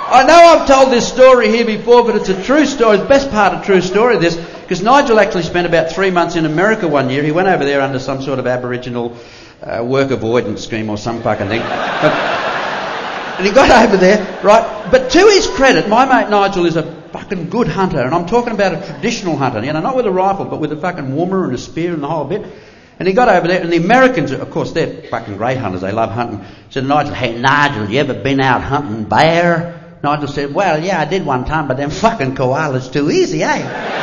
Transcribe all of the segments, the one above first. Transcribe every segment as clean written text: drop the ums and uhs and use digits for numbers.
I know I've told this story here before, but it's a true story. It's the best part of true story of this, because Nigel actually spent about 3 months in America one year. He went over there under some sort of Aboriginal work avoidance scheme or some fucking thing. And he got over there, right? But to his credit, my mate Nigel is a fucking good hunter, and I'm talking about a traditional hunter, you know, not with a rifle, but with a fucking warmer and a spear and the whole bit. And he got over there, and the Americans, of course, they're fucking great hunters. They love hunting. Said to Nigel, "Hey, Nigel, you ever been out hunting bear?" Nigel said, "Well, yeah, I did one time, but them fucking koalas too easy, eh?"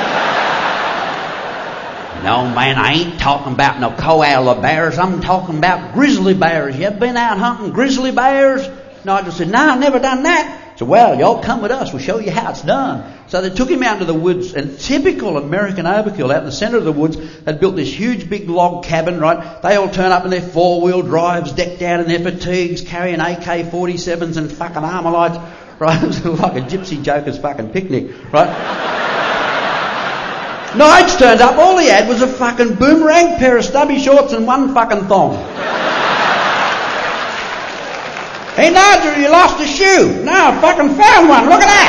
"No, man, I ain't talking about no koala bears. I'm talking about grizzly bears. You ever been out hunting grizzly bears?" Nigel said, "No, I've never done that." So, "Well, y'all come with us. We'll show you how it's done." So they took him out into the woods, and typical American overkill, out in the centre of the woods, they'd built this huge big log cabin, right? They all turn up in their four-wheel drives, decked out in their fatigues, carrying AK-47s and fucking Armalite, right? It was like a gypsy joker's fucking picnic, right? Nige turned up, all he had was a fucking boomerang, pair of stubby shorts and one fucking thong. "Hey, Nigel, you lost a shoe." "No, I fucking found one. Look at that."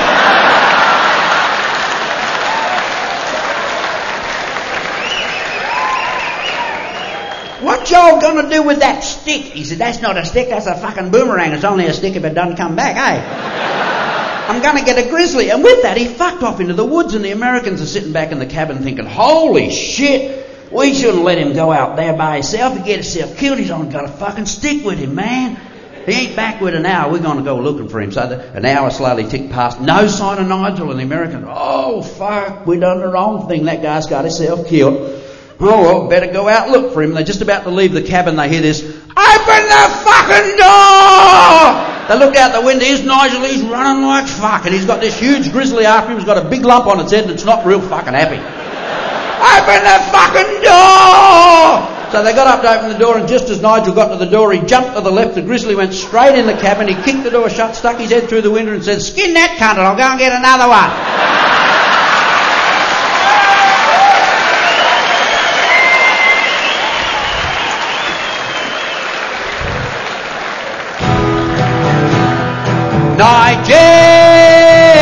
"What y'all gonna do with that stick?" He said, "That's not a stick, that's a fucking boomerang. It's only a stick if it doesn't come back, eh? I'm gonna get a grizzly." And with that, he fucked off into the woods, and the Americans are sitting back in the cabin thinking, "Holy shit, we shouldn't let him go out there by himself. He'd get himself killed. He's only got a fucking stick with him, man. He ain't back with an hour. We're going to go looking for him." So an hour slowly ticked past. No sign of Nigel, and the Americans, "Oh, fuck, we done the wrong thing. That guy's got himself killed. Oh, well, better go out and look for him." They're just about to leave the cabin. They hear this, "Open the fucking door!" They look out the window. Here's Nigel. He's running like fuck, and he's got this huge grizzly after him. He's got a big lump on its head, and it's not real fucking happy. "Open the fucking door!" So they got up to open the door, and just as Nigel got to the door, he jumped to the left. The grizzly went straight in the cabin. He kicked the door shut, stuck his head through the window and said, "Skin that cunt and I'll go and get another one." Nigel!